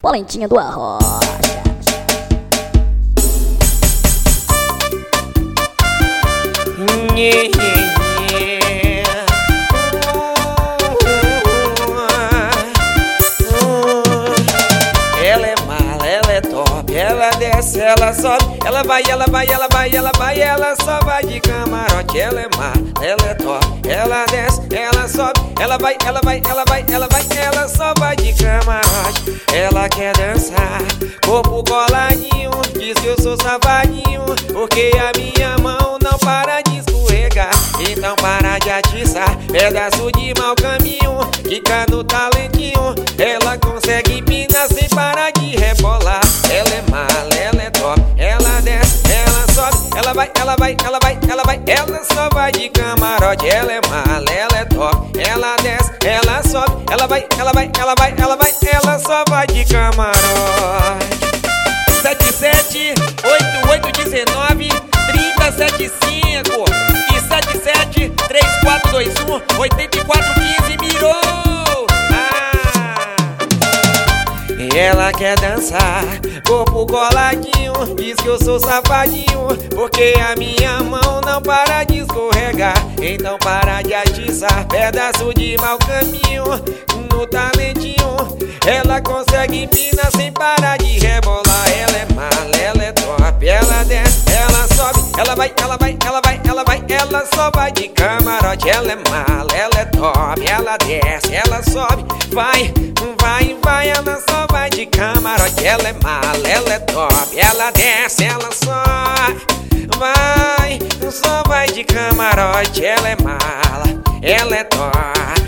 Polentinha do Arrocha. Ela é mala, ela é top, ela desce, ela sobe, ela vai, ela vai, ela vai, ela vai, ela só vai de camarote. Ela é mala, ela é top, ela desce, ela sobe, ela vai, ela vai, ela vai, ela vai, ela só vai de camarote. Ela quer dançar, corpo coladinho, diz que eu sou safadinho, porque a minha mão não para de escorregar. Então para de atiçar, pedaço de mau caminho, fica no talentinho. Ela consegue empinar sem parar de rebolar. Ela é mala, ela é top, ela desce, ela sobe, ela vai, ela vai, ela vai, ela vai, ela só vai de camarote. Ela é mala, ela é top, ela desce, ela sobe, ela vai, ela vai, ela vai, ela vai, ela só vai de camarote. 77 88 19 3075 e 77 3421 8415 mirou. Ela quer dançar, corpo coladinho, diz que eu sou safadinho, porque a minha mão não para de escorregar. Então para de atiçar, pedaço de mau caminho, no talentinho. Ela consegue empinar sem parar de rebolar. Ela é mala, ela é top, ela desce, ela sobe, ela vai, ela vai, ela vai, ela vai, ela só vai de camarote. Ela é mala, ela é top, ela desce, ela sobe, vai, vai, vai, ela só vai de camarote. Ela é mala, ela é top, ela desce, ela só vai, só vai de camarote. Ela é mala, ela é top,